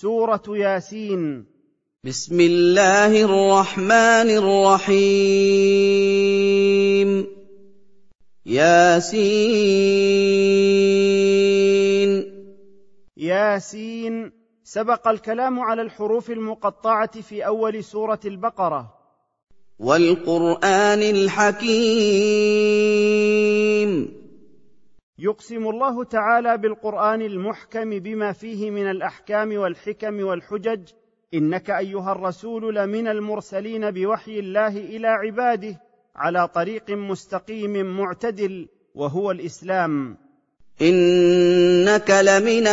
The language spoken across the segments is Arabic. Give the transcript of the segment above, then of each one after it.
سورة ياسين. بسم الله الرحمن الرحيم. ياسين. ياسين. سبق الكلام على الحروف المقطعة في أول سورة البقرة. والقرآن الحكيم. يقسم الله تعالى بالقرآن المحكم بما فيه من الأحكام والحكم والحجج، إنك أيها الرسول لمن المرسلين بوحي الله إلى عباده على طريق مستقيم معتدل، وهو الإسلام. إنك لمن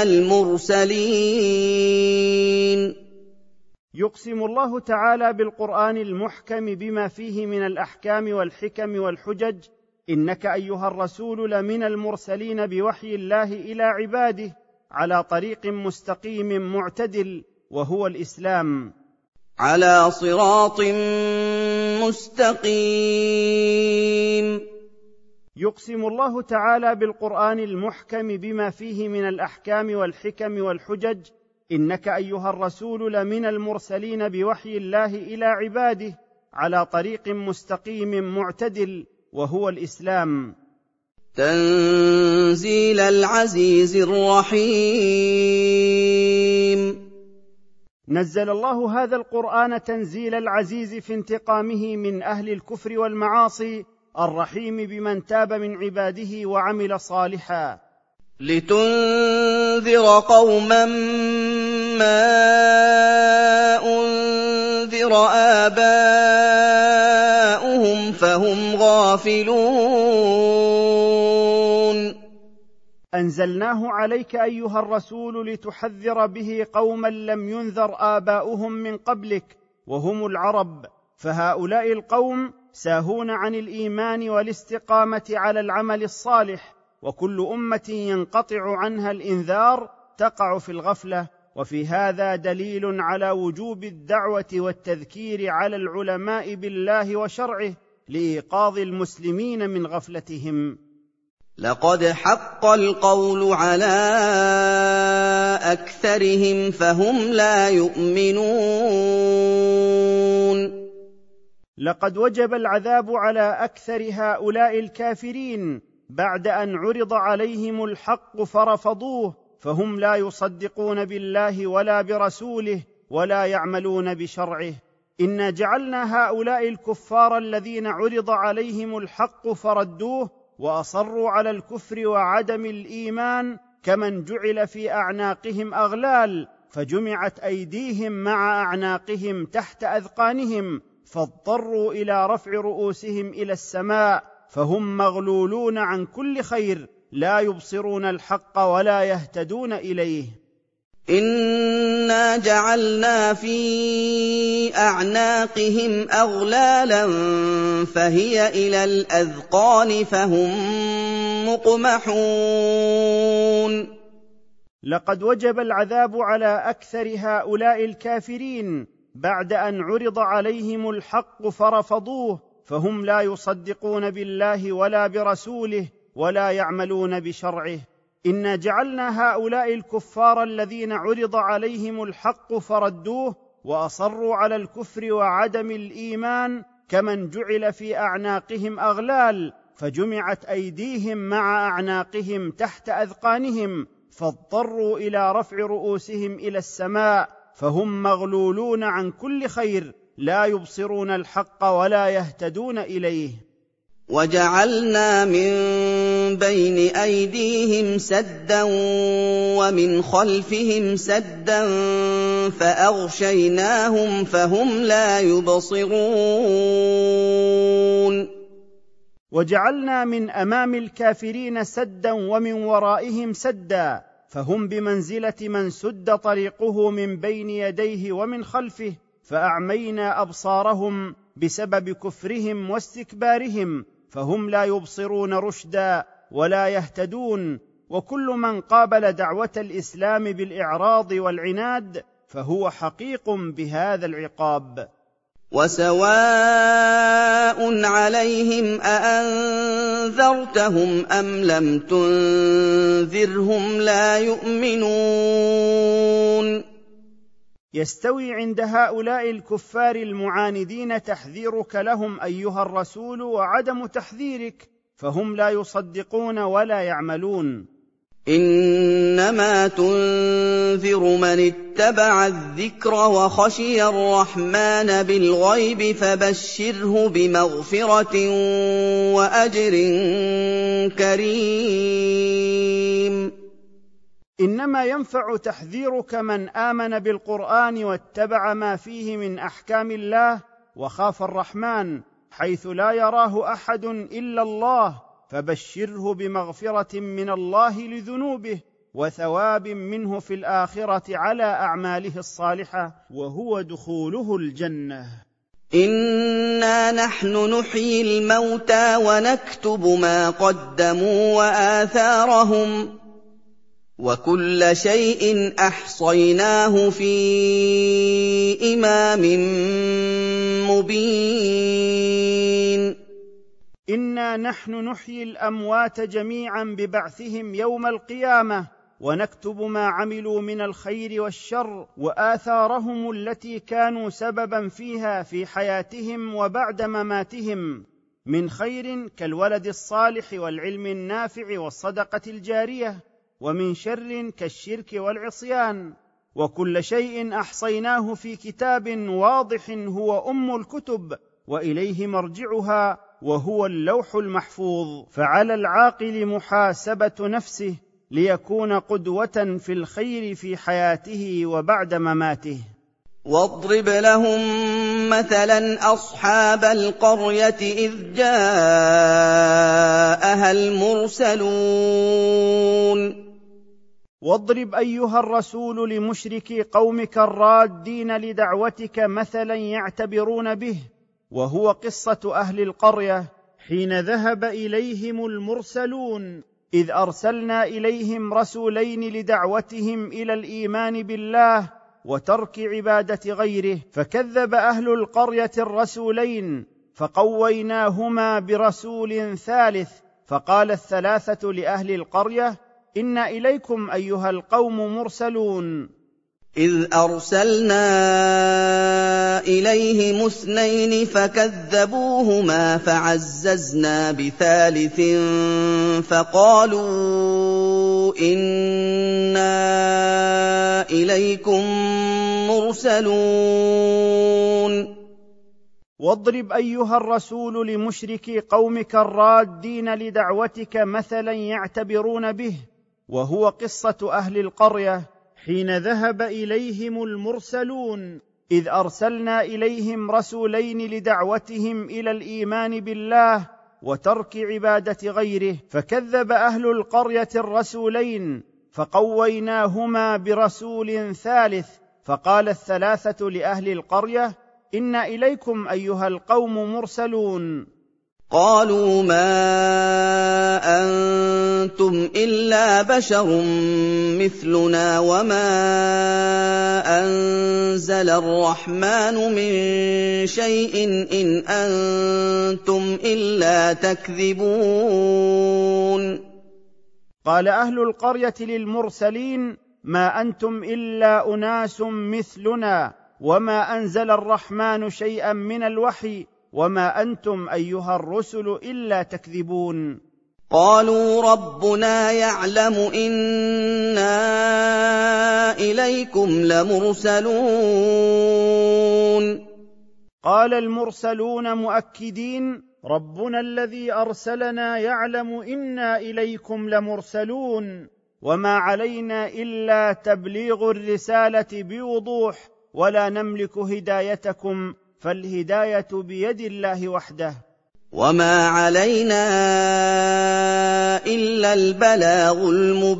المرسلين. يقسم الله تعالى بالقرآن المحكم بما فيه من الأحكام والحكم والحجج، إنك أيها الرسول لمن المرسلين بوحي الله إلى عباده على طريق مستقيم معتدل، وهو الإسلام. على صراط مستقيم. يقسم الله تعالى بالقرآن المحكم بما فيه من الأحكام والحكم والحجج، إنك أيها الرسول لمن المرسلين بوحي الله إلى عباده على طريق مستقيم معتدل، وهو الإسلام. تنزيل العزيز الرحيم. نزل الله هذا القرآن تنزيل العزيز في انتقامه من أهل الكفر والمعاصي، الرحيم بمن تاب من عباده وعمل صالحا. لتنذر قوما ما أنذر آباؤهم فهم غافلون. أنزلناه عليك أيها الرسول لتحذر به قوما لم ينذر آباؤهم من قبلك، وهم العرب، فهؤلاء القوم ساهون عن الإيمان والاستقامة على العمل الصالح، وكل أمة ينقطع عنها الإنذار تقع في الغفلة. وفي هذا دليل على وجوب الدعوة والتذكير على العلماء بالله وشرعه لإيقاظ المسلمين من غفلتهم. لقد حق القول على أكثرهم فهم لا يؤمنون. لقد وجب العذاب على أكثر هؤلاء الكافرين بعد أن عرض عليهم الحق فرفضوه، فهم لا يصدقون بالله ولا برسوله ولا يعملون بشرعه. إنا جعلنا هؤلاء الكفار الذين عرض عليهم الحق فردوه وأصروا على الكفر وعدم الإيمان كمن جعل في أعناقهم أغلال، فجمعت أيديهم مع أعناقهم تحت أذقانهم، فاضطروا إلى رفع رؤوسهم إلى السماء، فهم مغلولون عن كل خير، لا يبصرون الحق ولا يهتدون إليه. إنا جعلنا في أعناقهم أغلالا فهي إلى الأذقان فهم مقمحون. لقد وجب العذاب على أكثر هؤلاء الكافرين بعد أن عرض عليهم الحق فرفضوه، فهم لا يصدقون بالله ولا برسوله ولا يعملون بشرعه. إنا جعلنا هؤلاء الكفار الذين عرض عليهم الحق فردوه وأصروا على الكفر وعدم الإيمان كمن جعل في أعناقهم أغلال، فجمعت أيديهم مع أعناقهم تحت أذقانهم، فاضطروا إلى رفع رؤوسهم إلى السماء، فهم مغلولون عن كل خير، لا يبصرون الحق ولا يهتدون إليه. وجعلنا من بين أيديهم سدا ومن خلفهم سدا فأغشيناهم فهم لا يبصرون. وجعلنا من أمام الكافرين سدا ومن ورائهم سدا، فهم بمنزلة من سد طريقه من بين يديه ومن خلفه، فأعمينا أبصارهم بسبب كفرهم واستكبارهم، فهم لا يبصرون رشدا ولا يهتدون. وكل من قابل دعوة الإسلام بالإعراض والعناد فهو حقيق بهذا العقاب. وسواء عليهم أأنذرتهم أم لم تنذرهم لا يؤمنون. يستوي عند هؤلاء الكفار المعاندين تحذيرك لهم أيها الرسول وعدم تحذيرك، فهم لا يصدقون ولا يعملون. إنما تنذر من اتبع الذكر وخشي الرحمن بالغيب فبشره بمغفرة وأجر كريم. إنما ينفع تحذيرك من آمن بالقرآن واتبع ما فيه من أحكام الله وخاف الرحمن حيث لا يراه أحد إلا الله، فبشره بمغفرة من الله لذنوبه وثواب منه في الآخرة على أعماله الصالحة، وهو دخوله الجنة. إنا نحن نحيي الموتى ونكتب ما قدموا وآثارهم وكل شيء أحصيناه في إمام مبين. إنا نحن نحيي الأموات جميعا ببعثهم يوم القيامة ونكتب ما عملوا من الخير والشر وآثارهم التي كانوا سببا فيها في حياتهم وبعد مماتهم، من خير كالولد الصالح والعلم النافع والصدقة الجارية، ومن شر كالشرك والعصيان. وكل شيء أحصيناه في كتاب واضح هو أم الكتب وإليه مرجعها وهو اللوح المحفوظ. فعلى العاقل محاسبة نفسه ليكون قدوة في الخير في حياته وبعد مماته. واضرب لهم مثلا أصحاب القرية إذ جاءها المرسلون. واضرب أيها الرسول لمشركي قومك الرادين لدعوتك مثلا يعتبرون به، وهو قصة أهل القرية حين ذهب إليهم المرسلون، إذ أرسلنا إليهم رسولين لدعوتهم إلى الإيمان بالله وترك عبادة غيره، فكذب أهل القرية الرسولين فقويناهما برسول ثالث، فقال الثلاثة لأهل القرية: إنا إليكم أيها القوم مرسلون. إذ أرسلنا إليهم اثنين فكذبوهما فعززنا بثالث فقالوا إنا إليكم مرسلون. واضرب أيها الرسول لمشركي قومك الرادين لدعوتك مثلا يعتبرون به، وهو قصة أهل القرية حين ذهب إليهم المرسلون، إذ أرسلنا إليهم رسولين لدعوتهم إلى الإيمان بالله وترك عبادة غيره، فكذب أهل القرية الرسولين فقويناهما برسول ثالث، فقال الثلاثة لأهل القرية: إنا إليكم أيها القوم مرسلون. قالوا ما أنتم إلا بشر مثلنا وما أنزل الرحمن من شيء إن أنتم إلا تكذبون. قال أهل القرية للمرسلين: ما أنتم إلا أناس مثلنا وما أنزل الرحمن شيئا من الوحي وما أنتم أيها الرسل إلا تكذبون. قالوا ربنا يعلم إنا إليكم لمرسلون. قال المرسلون مؤكدين: ربنا الذي أرسلنا يعلم إنا إليكم لمرسلون، وما علينا إلا تبليغ الرسالة بوضوح، ولا نملك هدايتكم، فالهداية بيد الله وحده. وما علينا إلا البلاغ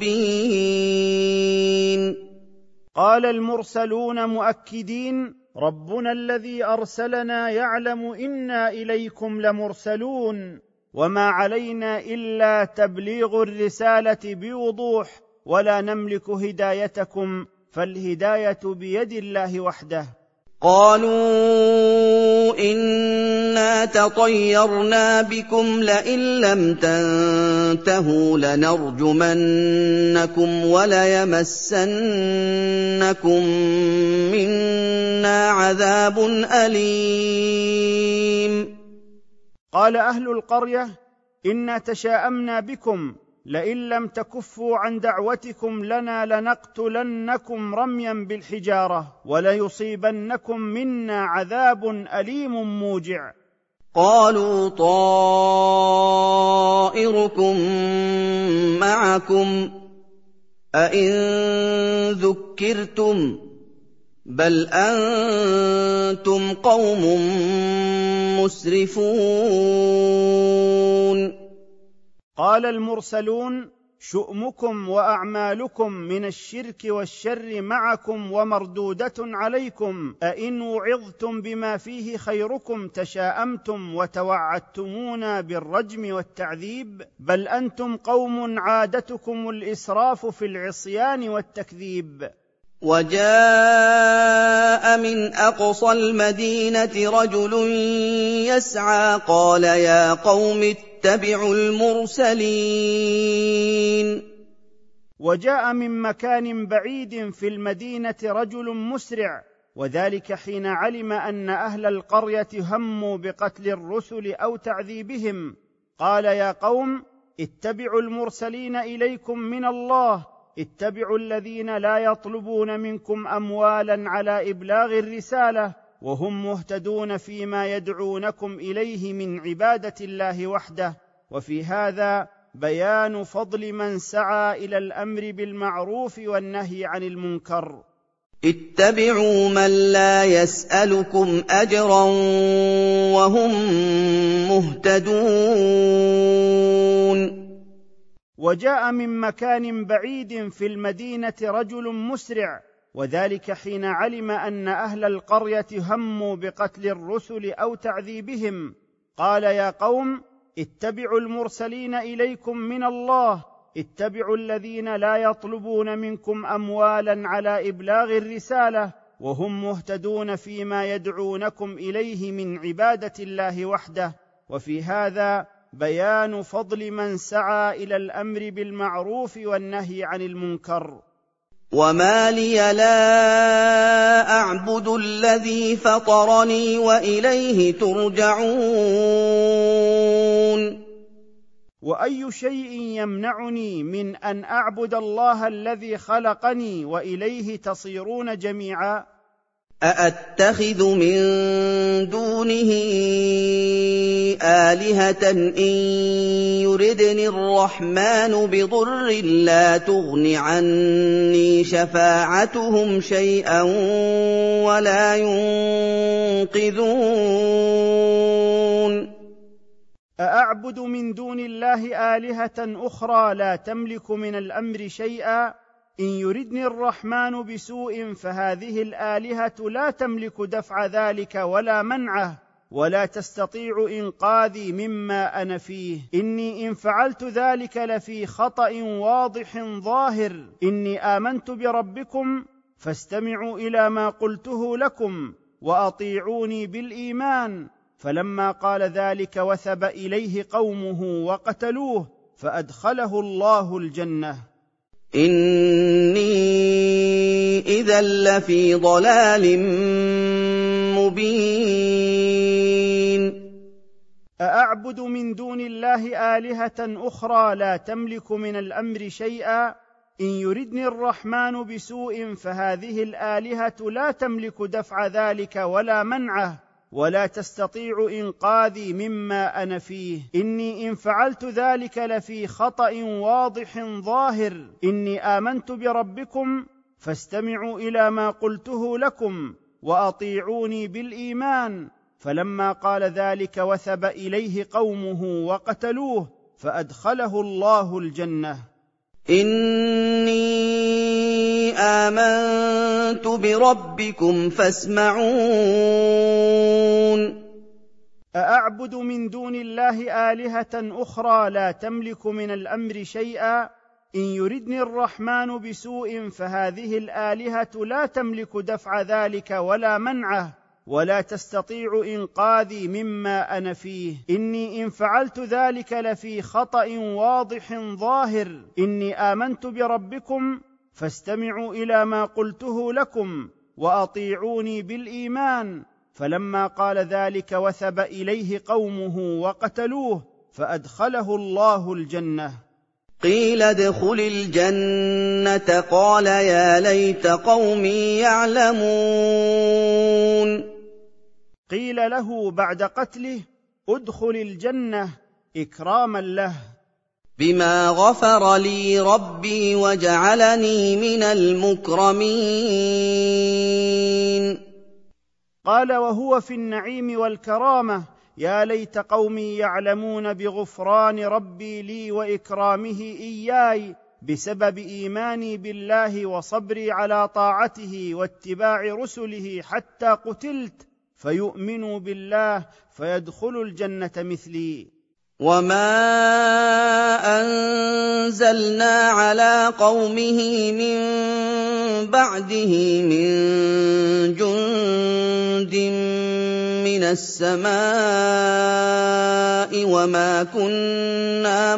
المبين. قال المرسلون مؤكدين: ربنا الذي أرسلنا يعلم إنا إليكم لمرسلون، وما علينا إلا تبليغ الرسالة بوضوح، ولا نملك هدايتكم، فالهداية بيد الله وحده. قَالُوا إِنَّا تَطَيَّرْنَا بِكُمْ لَئِن لَّمْ تَنتَهُوا لَنَرْجُمَنَّكُمْ وَلَيَمَسَّنَّكُم مِّنَّا عَذَابٌ أَلِيمٌ قال أهل القرية: إنا تشاءمنا بكم، لئن لم تكفوا عن دعوتكم لنا لنقتلنكم رميا بالحجارة وليصيبنكم منا عذاب أليم موجع. قَالُوا طَائِرُكُم مَّعَكُمْ ۚ أَئِن ذُكِّرْتُم ۚ بَلْ أَنتُمْ قَوْمٌ مُّسْرِفُونَ قال المرسلون: شؤمكم وأعمالكم من الشرك والشر معكم ومردودة عليكم، أئن وعظتم بما فيه خيركم تشاءمتم وتوعدتمونا بالرجم والتعذيب، بل أنتم قوم عادتكم الإسراف في العصيان والتكذيب. وَجَاءَ مِنْ أَقْصَى الْمَدِينَةِ رَجُلٌ يَسْعَىٰ قَالَ يَا قَوْمِ اتَّبِعُوا الْمُرْسَلِينَ وجاء من مكان بعيد في المدينة رجل مسرع، وذلك حين علم أن أهل القرية هموا بقتل الرسل أو تعذيبهم، قال يا قوم اتبعوا المرسلين إليكم من الله، اتبعوا الذين لا يطلبون منكم أموالا على إبلاغ الرسالة وهم مهتدون فيما يدعونكم إليه من عبادة الله وحده. وفي هذا بيان فضل من سعى إلى الأمر بالمعروف والنهي عن المنكر. اتبعوا من لا يسألكم أجرا وهم مهتدون. وجاء من مكان بعيد في المدينة رجل مسرع، وذلك حين علم أن أهل القرية هموا بقتل الرسل أو تعذيبهم، قال يا قوم اتبعوا المرسلين إليكم من الله، اتبعوا الذين لا يطلبون منكم أموالا على إبلاغ الرسالة وهم مهتدون فيما يدعونكم إليه من عبادة الله وحده. وفي هذا بيان فضل من سعى إلى الأمر بالمعروف والنهي عن المنكر. وما لي لا أعبد الذي فطرني وإليه ترجعون. وأي شيء يمنعني من أن أعبد الله الذي خلقني وإليه تصيرون جميعا؟ أأتخذ من دونه آلهة إن يردني الرحمن بضر لا تغن عني شفاعتهم شيئا ولا ينقذون. أأعبد من دون الله آلهة أخرى لا تملك من الأمر شيئا؟ إن يردني الرحمن بسوء فهذه الآلهة لا تملك دفع ذلك ولا منعه، ولا تستطيع إنقاذي مما أنا فيه. إني إن فعلت ذلك لفي خطأ واضح ظاهر. إني آمنت بربكم فاستمعوا إلى ما قلته لكم وأطيعوني بالإيمان. فلما قال ذلك وثب إليه قومه وقتلوه فأدخله الله الجنة. إني إذا لفي ضلال مبين. أأعبد من دون الله آلهة أخرى لا تملك من الأمر شيئا؟ إن يردني الرحمن بسوء فهذه الآلهة لا تملك دفع ذلك ولا منعه، ولا تستطيع إنقاذي مما أنا فيه. إني إن فعلت ذلك لفي خطأ واضح ظاهر. إني آمنت بربكم فاستمعوا إلى ما قلته لكم وأطيعوني بالإيمان. فلما قال ذلك وثب إليه قومه وقتلوه فأدخله الله الجنة. إني آمنت بربكم فاسمعون. أأعبد من دون الله آلهة أخرى لا تملك من الأمر شيئا؟ إن يردني الرحمن بسوء فهذه الآلهة لا تملك دفع ذلك ولا منعه، ولا تستطيع إنقاذي مما أنا فيه. إني إن فعلت ذلك لفي خطأ واضح ظاهر. إني آمنت بربكم فاستمعوا إلى ما قلته لكم وأطيعوني بالإيمان. فلما قال ذلك وثب إليه قومه وقتلوه، فأدخله الله الجنة. قيل ادخل الجنة قال يا ليت قومي يعلمون. قيل له بعد قتله ادخل الجنة إكراما له. بما غفر لي ربي وجعلني من المكرمين. قال وهو في النعيم والكرامة يا ليت قومي يعلمون بغفران ربي لي وإكرامه إياي بسبب إيماني بالله وصبري على طاعته واتباع رسله حتى قتلت، فيؤمنوا بالله فيدخلوا الجنة مثلي. وما أنزلنا على قومه من بعده من جند من السماء وما كنا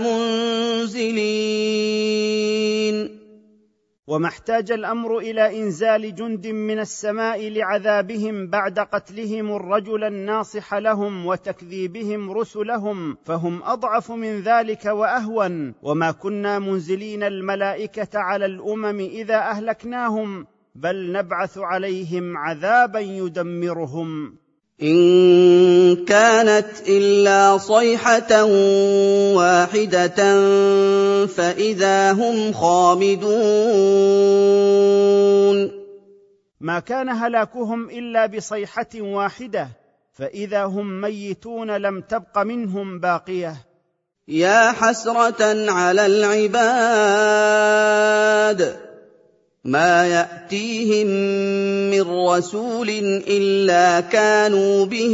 منزلين. وما احتاج الأمر إلى إنزال جند من السماء لعذابهم بعد قتلهم الرجل الناصح لهم وتكذيبهم رسلهم، فهم أضعف من ذلك وأهون. وما كنا منزلين الملائكة على الأمم إذا أهلكناهم، بل نبعث عليهم عذابا يدمرهم. إن كانت إلا صيحة واحدة فإذا هم خامدون. ما كان هلاكهم إلا بصيحة واحدة، فإذا هم ميتون لم تبق منهم باقية. يا حسرة على العباد ما يأتيهم من رسول إلا كانوا به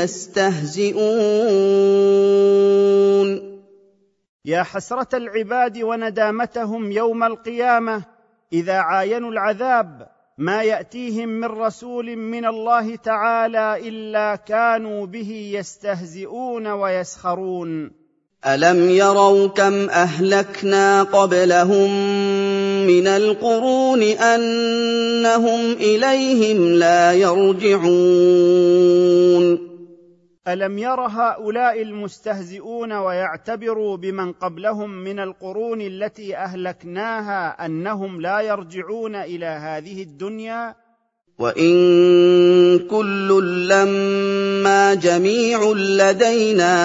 يستهزئون. يا حسرة العباد وندامتهم يوم القيامة إذا عاينوا العذاب، ما يأتيهم من رسول من الله تعالى إلا كانوا به يستهزئون ويسخرون. ألم يروا كم أهلكنا قبلهم من القرون أنهم إليهم لا يرجعون. ألم ير هؤلاء المستهزئون ويعتبروا بمن قبلهم من القرون التي أهلكناها أنهم لا يرجعون إلى هذه الدنيا؟ وإن كل لما جميع لدينا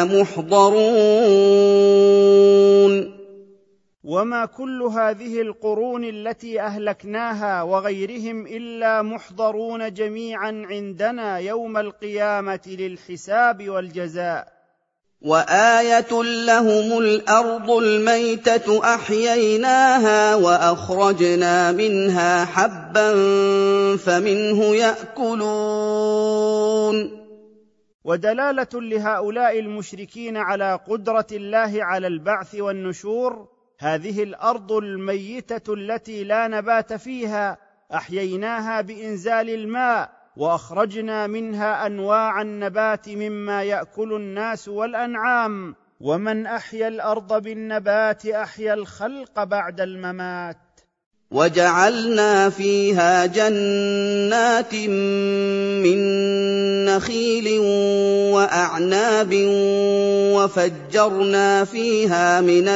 محضرون. وما كل هذه القرون التي أهلكناها وغيرهم إلا محضرون جميعا عندنا يوم القيامة للحساب والجزاء. وآية لهم الأرض الميتة أحييناها وأخرجنا منها حبا فمنه يأكلون. ودلالة لهؤلاء المشركين على قدرة الله على البعث والنشور هذه الأرض الميتة التي لا نبات فيها أحييناها بإنزال الماء وأخرجنا منها أنواع النبات مما يأكل الناس والأنعام. ومن أحيا الأرض بالنبات أحيا الخلق بعد الممات. وجعلنا فيها جنات من نخيل وأعناب وفجرنا فيها من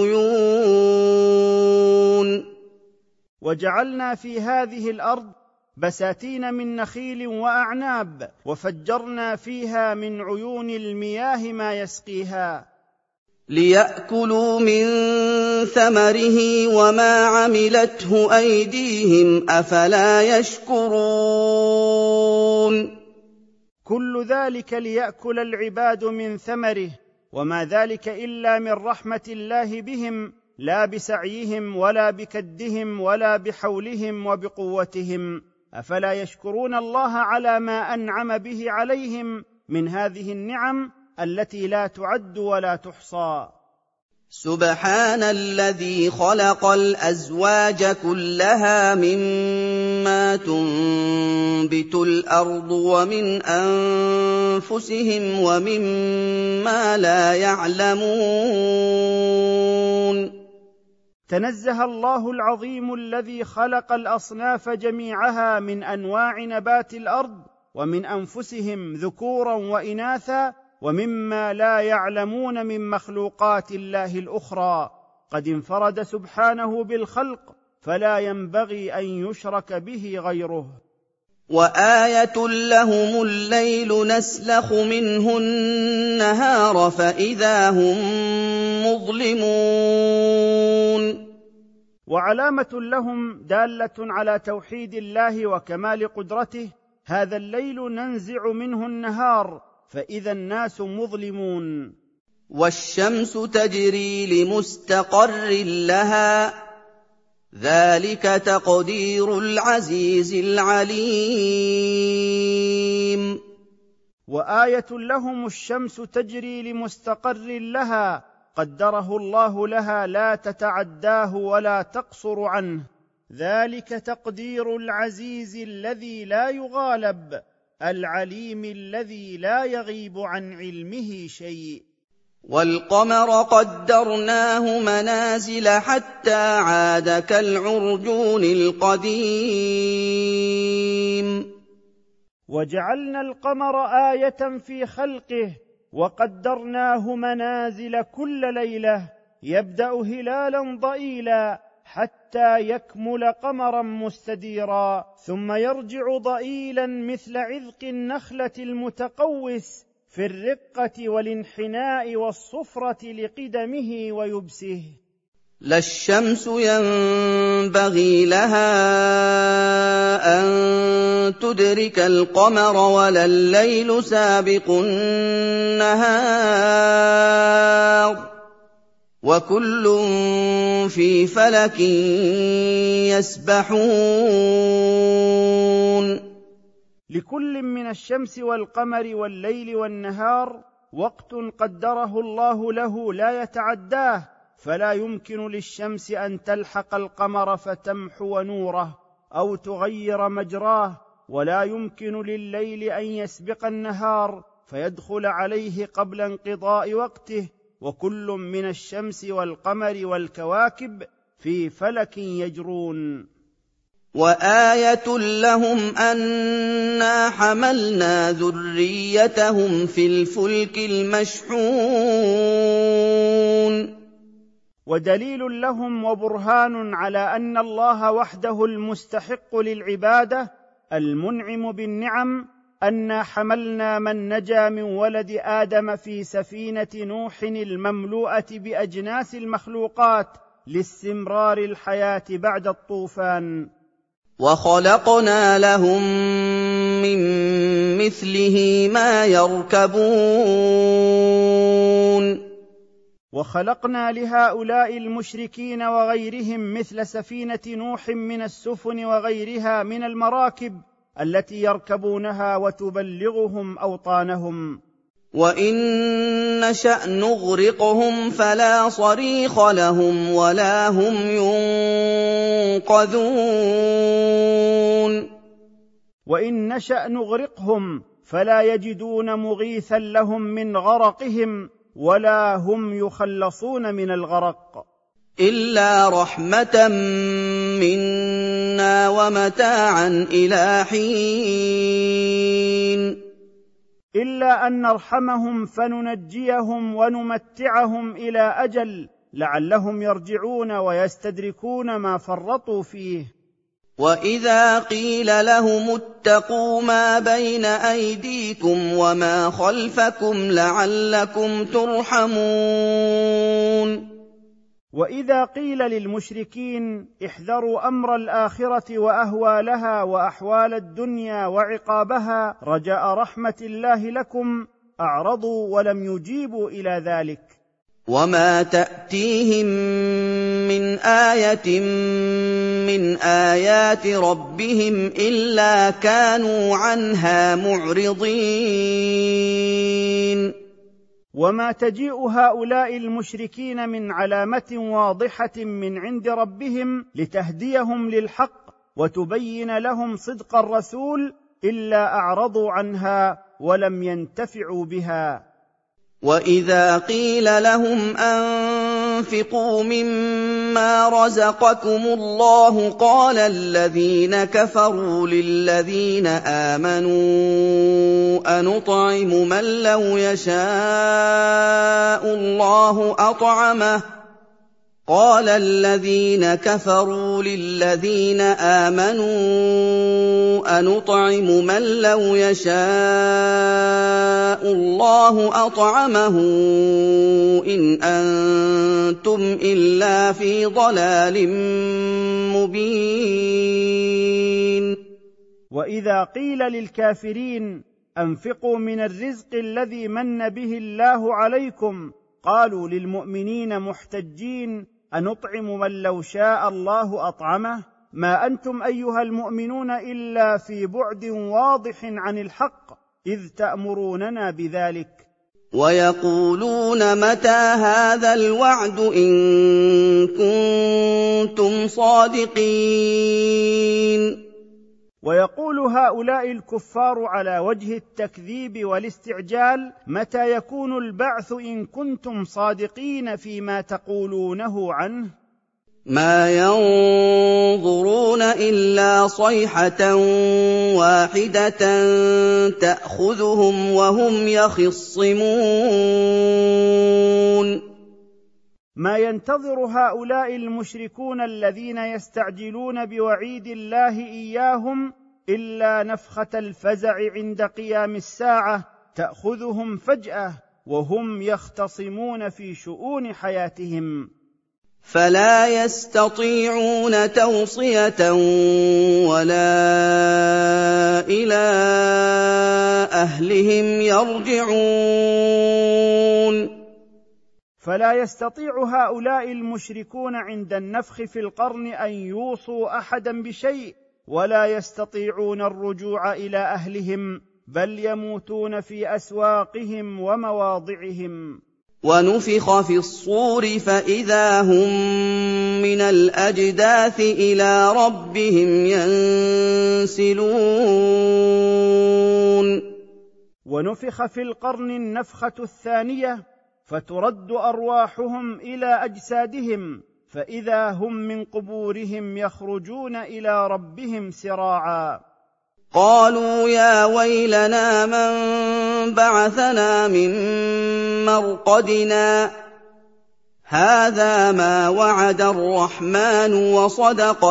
العيون. وجعلنا في هذه الأرض بساتين من نخيل وأعناب وفجرنا فيها من عيون المياه ما يسقيها. ليأكلوا من ثمره وما عملته أيديهم أفلا يشكرون. كل ذلك ليأكل العباد من ثمره، وما ذلك إلا من رحمة الله بهم، لا بسعيهم ولا بكدهم ولا بحولهم وبقوتهم. أفلا يشكرون الله على ما أنعم به عليهم من هذه النعم التي لا تعد ولا تحصى. سُبْحَانَ الَّذِي خَلَقَ الْأَزْوَاجَ كُلَّهَا مِمَّا تُنبِتُ الْأَرْضُ وَمِنْ أَنفُسِهِمْ وَمِمَّا لَا يَعْلَمُونَ. تنزه الله العظيم الذي خلق الأصناف جميعها من أنواع نبات الأرض ومن أنفسهم ذكورا وإناثا ومما لا يعلمون من مخلوقات الله الأخرى. قد انفرد سبحانه بالخلق فلا ينبغي أن يشرك به غيره. وآية لهم الليل نسلخ منه النهار فإذا هم مظلمون. وعلامة لهم دالة على توحيد الله وكمال قدرته، هذا الليل ننزع منه النهار فإذا الناس مظلمون. والشمس تجري لمستقر لها ذلك تقدير العزيز العليم. وآية لهم الشمس تجري لمستقر لها قدره الله لها لا تتعداه ولا تقصر عنه، ذلك تقدير العزيز الذي لا يغالب العليم الذي لا يغيب عن علمه شيء. والقمر قدرناه منازل حتى عاد كالعرجون القديم. وجعلنا القمر آية في خلقه وقدرناه منازل كل ليلة، يبدأ هلالا ضئيلا حتى يكمل قمرا مستديرا، ثم يرجع ضئيلا مثل عذق النخلة المتقوس في الرقة والانحناء والصفرة لقدمه ويبسه. لا الشمس ينبغي لها أن تدرك القمر ولا الليل سابق النهار وكل في فلك يسبحون. لكل من الشمس والقمر والليل والنهار وقت قدره الله له لا يتعداه، فلا يمكن للشمس أن تلحق القمر فتمحو نوره أو تغير مجراه، ولا يمكن لليل أن يسبق النهار فيدخل عليه قبل انقضاء وقته، وكل من الشمس والقمر والكواكب في فلك يجرون. وآية لهم أنا حملنا ذريتهم في الفلك المشحون. ودليل لهم وبرهان على أن الله وحده المستحق للعبادة المنعم بالنعم أنا حملنا من نجا من ولد آدم في سفينة نوح المملوءة بأجناس المخلوقات لاستمرار الحياة بعد الطوفان. وخلقنا لهم من مثله ما يركبون. وخلقنا لهؤلاء المشركين وغيرهم مثل سفينة نوح من السفن وغيرها من المراكب التي يركبونها وتبلغهم أوطانهم. وإن نشأ نغرقهم فلا صريخ لهم ولا هم ينقذون. وإن نشأ نغرقهم فلا يجدون مغيثا لهم من غرقهم ولا هم يخلصون من الغرق. إلا رحمة منا ومتاعا إلى حين. إلا أن نرحمهم فننجيهم ونمتعهم إلى أجل لعلهم يرجعون ويستدركون ما فرطوا فيه. وإذا قيل لهم اتقوا ما بين أيديكم وما خلفكم لعلكم ترحمون. وإذا قيل للمشركين احذروا أمر الآخرة وأهوالها وأحوال الدنيا وعقابها رجاء رحمة الله لكم أعرضوا ولم يجيبوا إلى ذلك. وما تأتيهم من آية من آيات ربهم إلا كانوا عنها معرضين. وما تجيء هؤلاء المشركين من علامة واضحة من عند ربهم لتهديهم للحق وتبين لهم صدق الرسول إلا أعرضوا عنها ولم ينتفعوا بها. وإذا قيل لهم أنفقوا مما رزقكم الله قال الذين كفروا للذين آمنوا أنطعم من لو يشاء الله أطعمه قال الذين كفروا للذين آمنوا أنطعم من لو يشاء الله أطعمه إن أنتم إلا في ضلال مبين. وإذا قيل للكافرين أنفقوا من الرزق الذي من به الله عليكم قالوا للمؤمنين محتجين أنطعم من لو شاء الله أطعمه ما أنتم أيها المؤمنون إلا في بعد واضح عن الحق إذ تأمروننا بذلك. ويقولون متى هذا الوعد إن كنتم صادقين. ويقول هؤلاء الكفار على وجه التكذيب والاستعجال متى يكون البعث إن كنتم صادقين فيما تقولونه عنه. ما ينظرون إلا صيحة واحدة تأخذهم وهم يخصمون. ما ينتظر هؤلاء المشركون الذين يستعجلون بوعيد الله إياهم إلا نفخة الفزع عند قيام الساعة تأخذهم فجأة وهم يختصمون في شؤون حياتهم، فلا يستطيعون توصية ولا إلى أهلهم يرجعون. فلا يستطيع هؤلاء المشركون عند النفخ في القرن أن يوصوا أحدا بشيء ولا يستطيعون الرجوع إلى أهلهم بل يموتون في أسواقهم ومواضعهم. ونفخ في الصور فإذا هم من الأجداث إلى ربهم ينسلون. ونفخ في القرن النفخة الثانية فترد أرواحهم إلى أجسادهم فإذا هم من قبورهم يخرجون إلى ربهم سراعا. قالوا يا ويلنا من بعثنا من مرقدنا هذا ما وعد الرحمن وصدق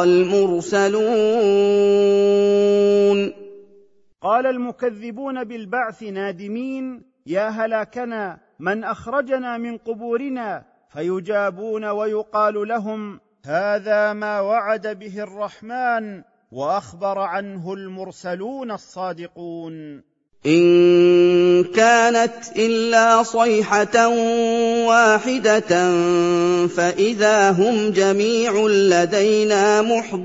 المرسلون. قال المكذبون بالبعث نادمين يا هلاكنا من أخرجنا من قبورنا، فيجابون ويقال لهم هذا ما وعد به الرحمن وأخبر عنه المرسلون الصادقون. إن كانت إلا صيحة واحدة فإذا هم جميع لدينا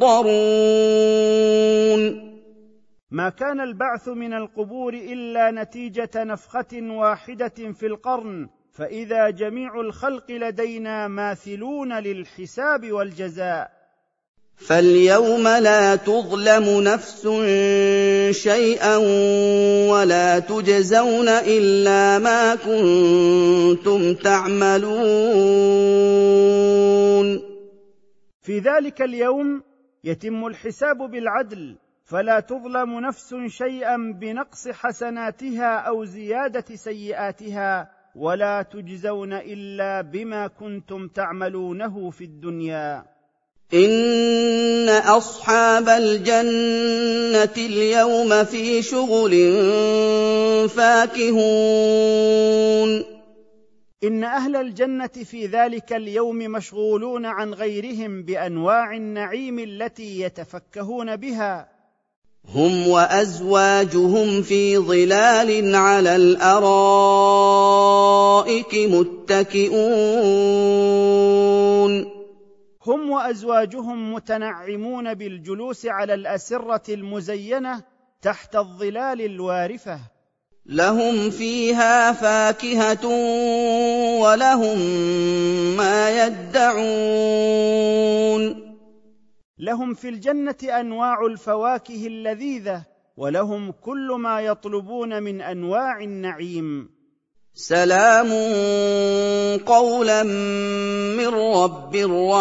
محضرون. ما كان البعث من القبور إلا نتيجة نفخة واحدة في القرن فإذا جميع الخلق لدينا ماثلون للحساب والجزاء. فاليوم لا تظلم نفس شيئا ولا تجزون إلا ما كنتم تعملون. في ذلك اليوم يتم الحساب بالعدل فلا تظلم نفس شيئا بنقص حسناتها أو زيادة سيئاتها ولا تجزون إلا بما كنتم تعملونه في الدنيا. إن أصحاب الجنة اليوم في شغل فاكهون. إن أهل الجنة في ذلك اليوم مشغولون عن غيرهم بأنواع النعيم التي يتفكهون بها. هم وأزواجهم في ظلال على الأرائك متكئون. هم وأزواجهم متنعمون بالجلوس على الأسرة المزينة تحت الظلال الوارفة. لهم فيها فاكهة ولهم ما يدعون. لهم في الجنة أنواع الفواكه اللذيذة، ولهم كل ما يطلبون من أنواع النعيم. سلام قولا من رب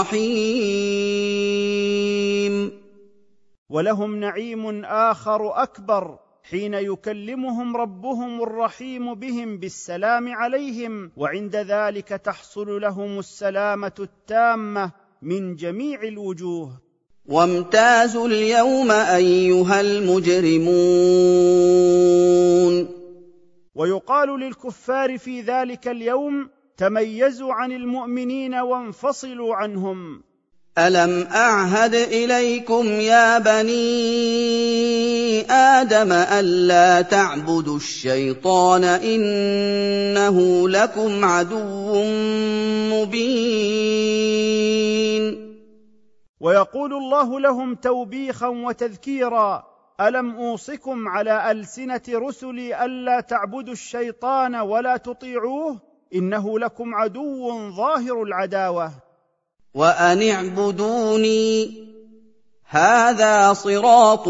رحيم. ولهم نعيم آخر أكبر حين يكلمهم ربهم الرحيم بهم بالسلام عليهم، وعند ذلك تحصل لهم السلامة التامة من جميع الوجوه. وامتازوا اليوم أيها المجرمون. ويقال للكفار في ذلك اليوم: تميزوا عن المؤمنين وانفصلوا عنهم. ألم أعهد إليكم يا بني آدم ألا تعبدوا الشيطان إنه لكم عدو مبين. ويقول الله لهم توبيخا وتذكيرا: ألم أوصكم على ألسنة رسلي ألا تعبدوا الشيطان ولا تطيعوه إنه لكم عدو ظاهر العداوة. وأن اعبدوني هذا صراط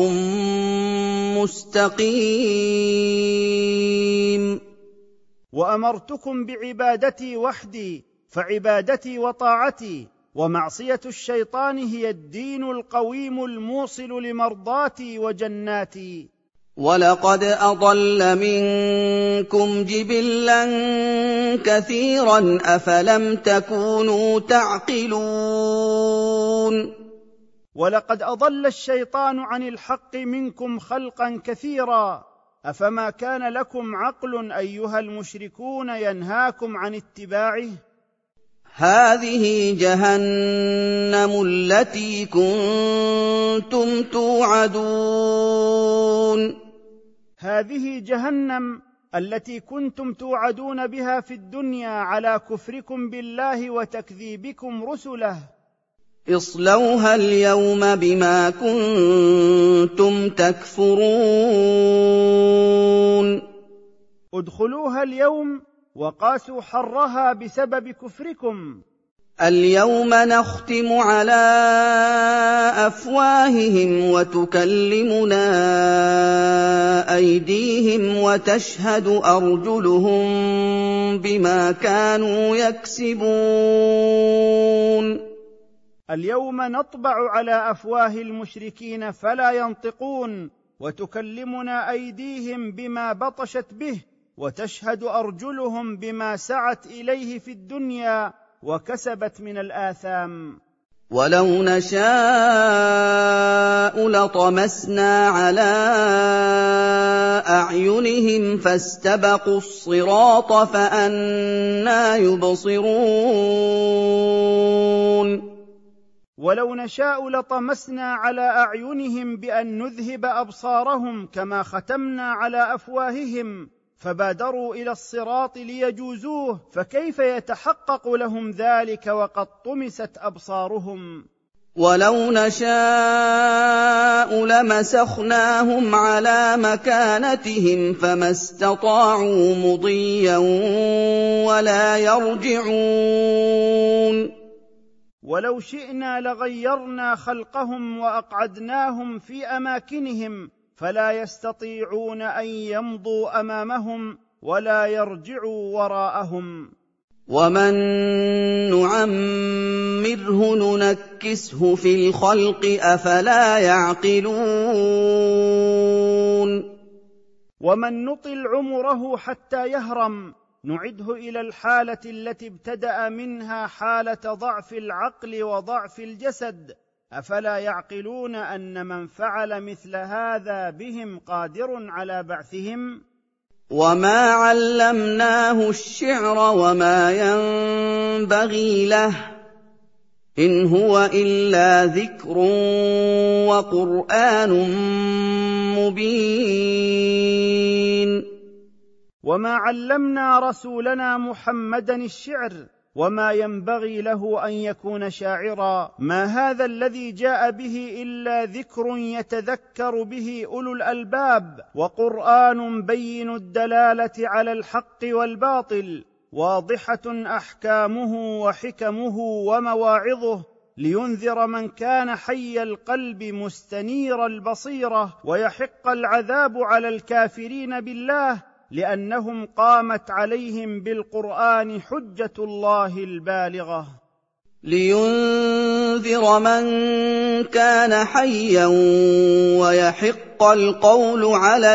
مستقيم. وأمرتكم بعبادتي وحدي، فعبادتي وطاعتي ومعصية الشيطان هي الدين القويم الموصل لمرضاتي وجناتي. ولقد أضل منكم جبلا كثيرا أفلم تكونوا تعقلون. ولقد أضل الشيطان عن الحق منكم خلقا كثيرا، أفما كان لكم عقل أيها المشركون ينهاكم عن اتباعه؟ هذه جهنم التي كنتم توعدون. هذه جهنم التي كنتم توعدون بها في الدنيا على كفركم بالله وتكذيبكم رسله. اصلوها اليوم بما كنتم تكفرون. ادخلوها اليوم وقاسوا حرها بسبب كفركم. اليوم نختم على أفواههم وتكلمنا أيديهم وتشهد أرجلهم بما كانوا يكسبون. اليوم نطبع على أفواه المشركين فلا ينطقون، وتكلمنا أيديهم بما بطشت به، وتشهد أرجلهم بما سعت إليه في الدنيا وكسبت من الآثام. ولو نشاء لطمسنا على أعينهم فاستبقوا الصراط فأنى يبصرون. ولو نشاء لطمسنا على أعينهم بأن نذهب أبصارهم كما ختمنا على أفواههم، فبادروا إلى الصراط ليجوزوه، فكيف يتحقق لهم ذلك وقد طمست أبصارهم؟ ولو نشاء لمسخناهم على مكانتهم فما استطاعوا مضيا ولا يرجعون. ولو شئنا لغيرنا خلقهم وأقعدناهم في أماكنهم فلا يستطيعون أن يمضوا أمامهم ولا يرجعوا وراءهم. ومن نعمره ننكسه في الخلق أفلا يعقلون. ومن نطل عمره حتى يهرم نعده إلى الحالة التي ابتدأ منها، حالة ضعف العقل وضعف الجسد، أفلا يعقلون أن من فعل مثل هذا بهم قادر على بعثهم؟ وما علمناه الشعر وما ينبغي له إن هو إلا ذكر وقرآن مبين. وما علمنا رسولنا محمدا الشعر وما ينبغي له أن يكون شاعرا. ما هذا الذي جاء به إلا ذكر يتذكر به أولو الألباب، وقرآن بين الدلالة على الحق والباطل، واضحة أحكامه وحكمه ومواعظه، لينذر من كان حي القلب مستنير البصيرة، ويحق العذاب على الكافرين بالله، لأنهم قامت عليهم بالقرآن حجة الله البالغة. لينذر من كان حيا ويحق القول على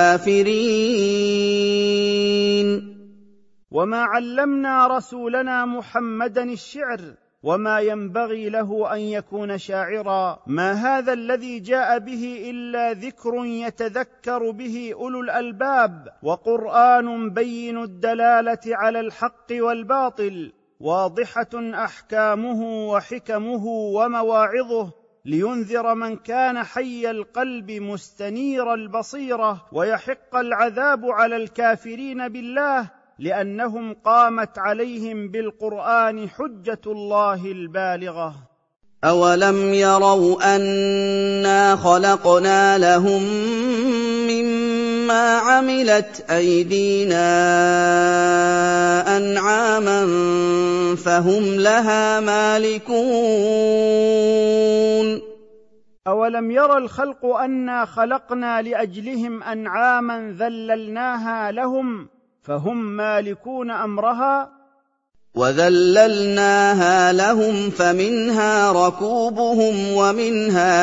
الكافرين. وما علمنا رسولنا محمدا الشعر، وما ينبغي له أن يكون شاعرا. ما هذا الذي جاء به إلا ذكر يتذكر به أولو الألباب، وقرآن بين الدلالة على الحق والباطل، واضحة أحكامه وحكمه ومواعظه، لينذر من كان حي القلب مستنير البصيرة، ويحق العذاب على الكافرين بالله، لأنهم قامت عليهم بالقرآن حجة الله البالغة. أولم يروا أنا خلقنا لهم مما عملت أيدينا أنعاما فهم لها مالكون. أولم يرى الخلق أنا خلقنا لأجلهم أنعاما ذللناها لهم فهم مالكون أمرها. وذللناها لهم فمنها ركوبهم ومنها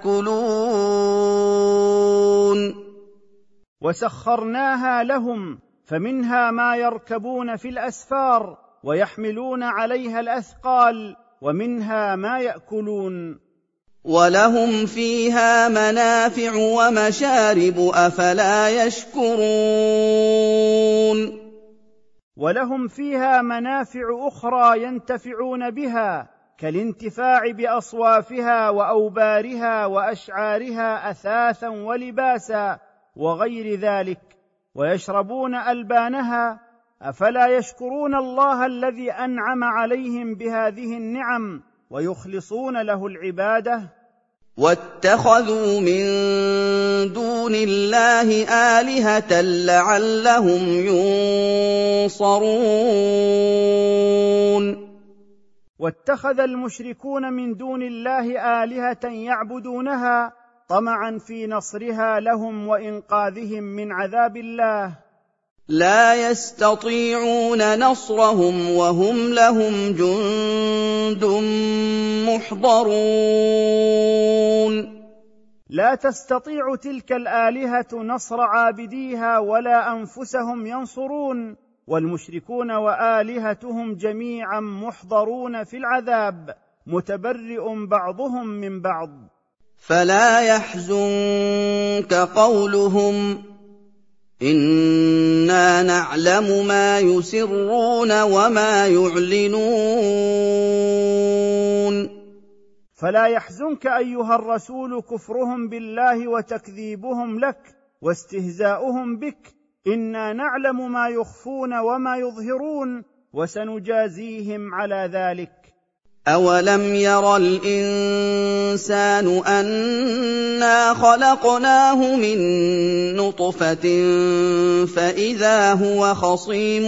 يأكلون. وسخرناها لهم فمنها ما يركبون في الأسفار ويحملون عليها الأثقال، ومنها ما يأكلون. ولهم فيها منافع ومشارب أفلا يشكرون. ولهم فيها منافع أخرى ينتفعون بها، كالانتفاع بأصوافها وأوبارها وأشعارها أثاثا ولباسا وغير ذلك، ويشربون ألبانها. أفلا يشكرون الله الذي أنعم عليهم بهذه النعم ويخلصون له العبادة؟ واتخذوا من دون الله آلهة لعلهم ينصرون. واتخذ المشركون من دون الله آلهة يعبدونها طمعا في نصرها لهم وإنقاذهم من عذاب الله. لا يستطيعون نصرهم وهم لهم جند محضرون. لا تستطيع تلك الآلهة نصر عابديها ولا أنفسهم ينصرون، والمشركون وآلهتهم جميعا محضرون في العذاب، متبرئ بعضهم من بعض. فلا يحزنك قولهم إنا نعلم ما يسرون وما يعلنون. فلا يحزنك أيها الرسول كفرهم بالله وتكذيبهم لك واستهزاؤهم بك، إنا نعلم ما يخفون وما يظهرون، وسنجازيهم على ذلك. أولم ير الإنسان أنا خلقناه من نطفة فإذا هو خصيم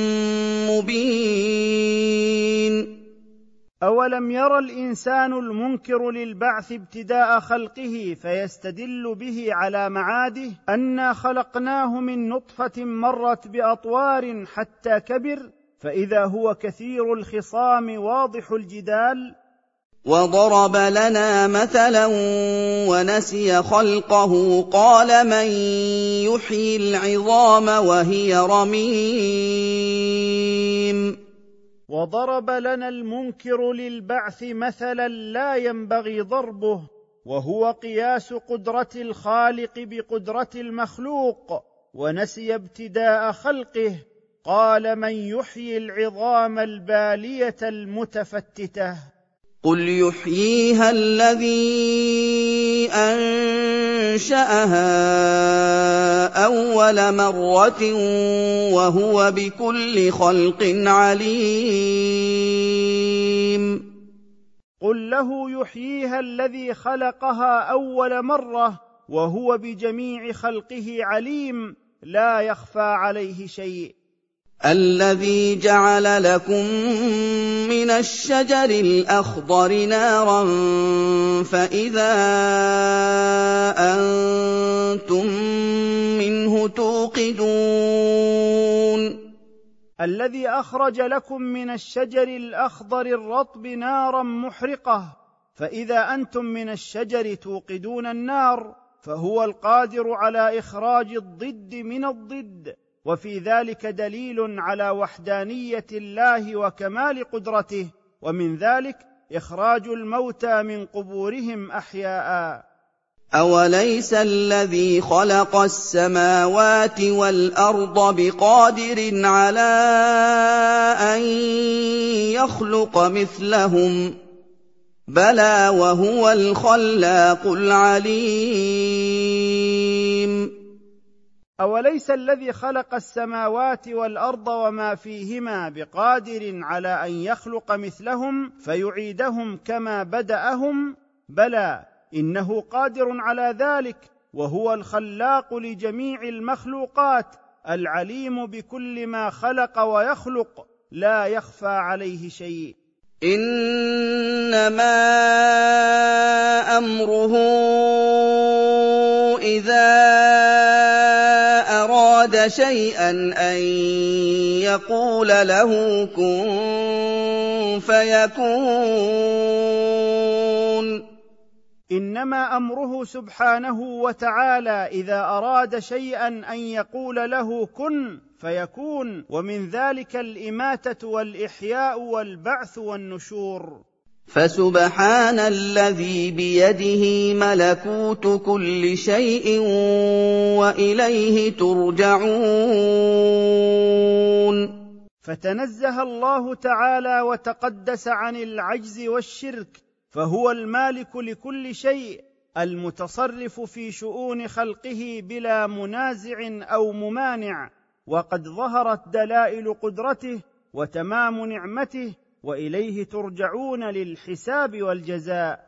مبين. أولم ير الإنسان المنكر للبعث ابتداء خلقه فيستدل به على معاده أنا خلقناه من نطفة مرت بأطوار حتى كبر، فإذا هو كثير الخصام واضح الجدال. وضرب لنا مثلا ونسي خلقه قال من يحيي العظام وهي رميم. وضرب لنا المنكر للبعث مثلا لا ينبغي ضربه، وهو قياس قدرة الخالق بقدرة المخلوق، ونسي ابتداء خلقه قال من يحيي العظام البالية المتفتتة. قل يحييها الذي أنشأها أَوَّلَ مَرَّةٍ وَهُوَ بِكُلِّ خَلْقٍ عَلِيمٌ قل له يحييها الذي خلقها أول مرة وهو بجميع خلقه عليم لا يخفى عليه شيء. الذي جعل لكم من الشجر الأخضر نارا فإذا أنتم منه توقدون. الذي أخرج لكم من الشجر الأخضر الرطب نارا محرقة فإذا أنتم من الشجر توقدون النار، فهو القادر على إخراج الضد من الضد، وفي ذلك دليل على وحدانية الله وكمال قدرته، ومن ذلك إخراج الموتى من قبورهم أحياء. أَوَلَيْسَ الَّذِي خَلَقَ السَّمَاوَاتِ وَالْأَرْضَ بِقَادِرٍ عَلَىٰ أَن يَخْلُقَ مِثْلَهُم ۚ بَلَىٰ وَهُوَ الْخَلَّاقُ الْعَلِيمُ أوليس الذي خلق السماوات والأرض وما فيهما بقادر على أن يخلق مثلهم فيعيدهم كما بدأهم؟ بلى، إنه قادر على ذلك، وهو الخلاق لجميع المخلوقات العليم بكل ما خلق ويخلق، لا يخفى عليه شيء. إنما أمره إذا أراد شيئا أن يقول له كن فيكون. إنما أمره سبحانه وتعالى إذا أراد شيئا أن يقول له كن فيكون، ومن ذلك الإماتة والإحياء والبعث والنشور. فسبحان الذي بيده ملكوت كل شيء وإليه ترجعون. فتنزه الله تعالى وتقدس عن العجز والشرك، فهو المالك لكل شيء، المتصرف في شؤون خلقه بلا منازع أو ممانع، وقد ظهرت دلائل قدرته وتمام نعمته، وإليه ترجعون للحساب والجزاء.